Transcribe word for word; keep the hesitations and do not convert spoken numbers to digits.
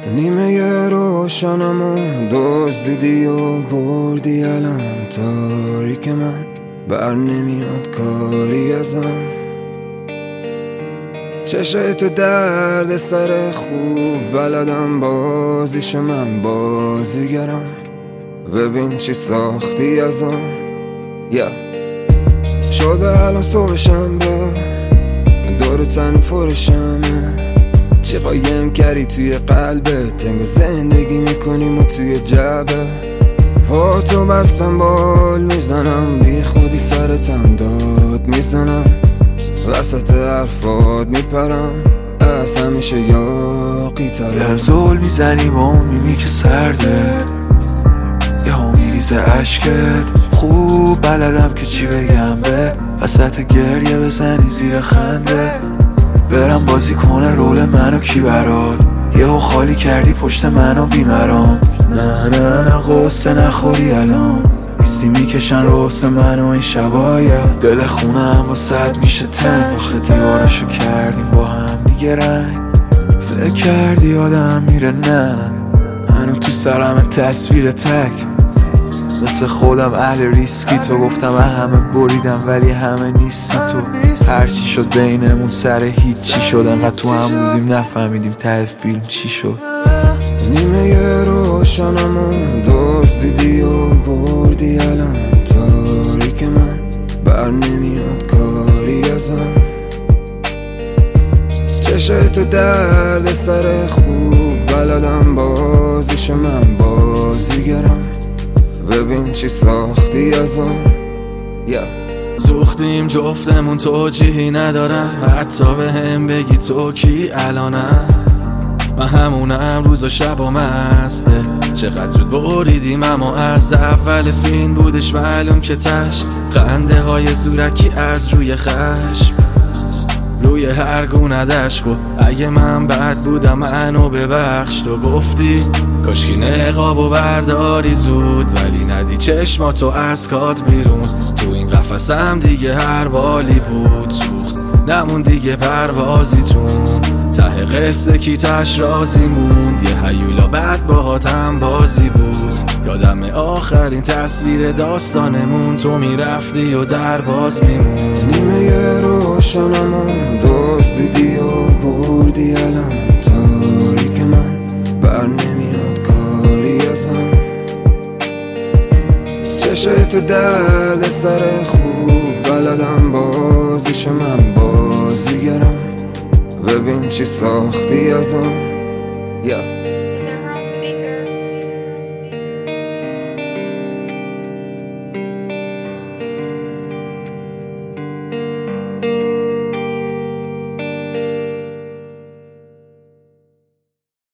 نیمه روشنمو دزدیدی و بردی الان تاریک من بر نمیاد کاری ازم. چشای تو درد سر خوب بلدم بازیشو من بازیگرم. ببین چی ساختی ازم yeah. شده الان صبح شنبه دور تن پرشمه. چه قایم کردی توی قلبت تنگ زندگی میکنیم و توی جبه. پا تو بستم بال میزنم بی خودی سرتم داد میزنم. وسط حرفات میپرم از همیشه یاقی ترم. بهم زول میزنی با اون میمی که سرده یه ها میریزه عشقت. خوب بلدم که چی بگم به وسط گریه بزنی زیر خنده. برم بازی کنه رول منو کی برات یه ها خالی کردی پشت منو بیمرام. نه نه نه قصه نخوری الان نیستی میکشن روست منو این شبایه. دل خونم با صد میشه تنگ آخه دیوارشو کردیم با هم دیگه رنگ. فکر کردی آدم میره نه هنو تو سرم تصویر تک. مثل خودم اهل ریسکی تو گفتم همه بریدم ولی همه نیستی تو. هرچی شد بینمون سر هیچی شد انقدر تو هم بودیم نفهمیدیم ته فیلم چی شد. نیمه روشنمو دزدیدی و بردی الان تاریک من بر نمیاد کاری ازم. چشای تو درد سر خوب بلدم بازیشو من بازیگرم. ببین چی ساختی ازم yeah. زوختیم جفتمون توجیهی ندارم حتی به هم بگی تو کی الانم. من همونم روز و شب و مسته چقدر زود بریدیم اما از اول فیلم بودش معلوم که تش خنده های زورکی از روی خشم روی هر گونه دشکو. اگه من بد بودم منو ببخش تو گفتی کاشکی نقاب و برداری زود ولی ندی چشماتو از کات بیرون. تو این قفسم دیگه هر والی بود سوخت نمون دیگه پروازیتون. ته قصه کی تش رازی موند یه هیولا بعد باهاتم بازی بود. یادم آخرین تصویر داستانمون تو میرفتی و در باز میمون. نیمه روشنمو دزدیدی و بردی الان تاریک من بر نمیاد کاری ازم. چشای تو درد سر خوب بلدم بازیشو من بازیگرم. ببین چی ساختی ازم yeah.